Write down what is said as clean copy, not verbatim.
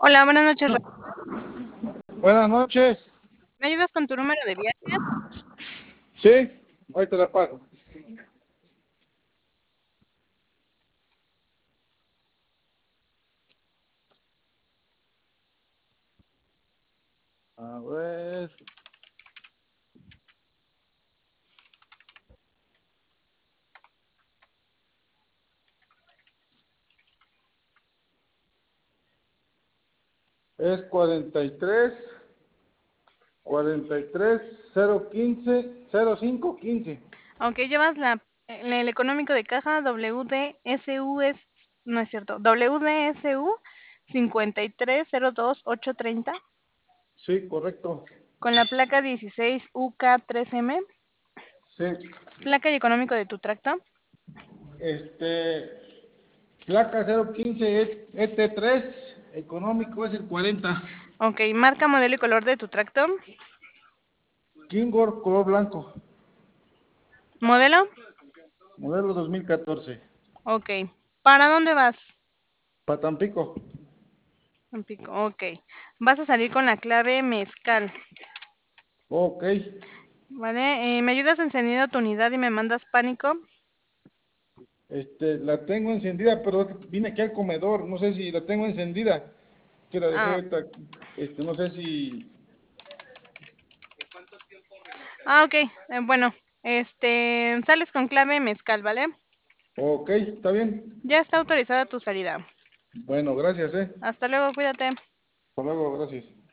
Hola, buenas noches. Buenas noches. ¿Me ayudas con tu número de viaje? Sí, hoy te la pago. A ver. Es 43 015 0515. Aunque llevas el económico de caja WDSU no es cierto, WDSU 5302830 Sí, correcto. con la placa 16 UK3M, Sí. placa y económico de tu tracto. Este, placa 015 ET3, económico es el 40. Ok, marca, modelo y color de tu tracto. Kingor color blanco, Modelo. modelo 2014. Ok. ¿Para dónde vas? Patampico. Tampico, ok. Vas a salir con la clave mezcal. Ok. ¿Vale? ¿Me ayudas encendiendo tu unidad y me mandas pánico? La tengo encendida, pero vine aquí al comedor. No sé si la tengo encendida. Que la dejé Ah, ahorita. No sé si. ok. Bueno, sales con clave mezcal, ¿vale? Ok, está bien. Ya está autorizada tu salida. Bueno, gracias, Hasta luego, cuídate. Hasta luego, gracias.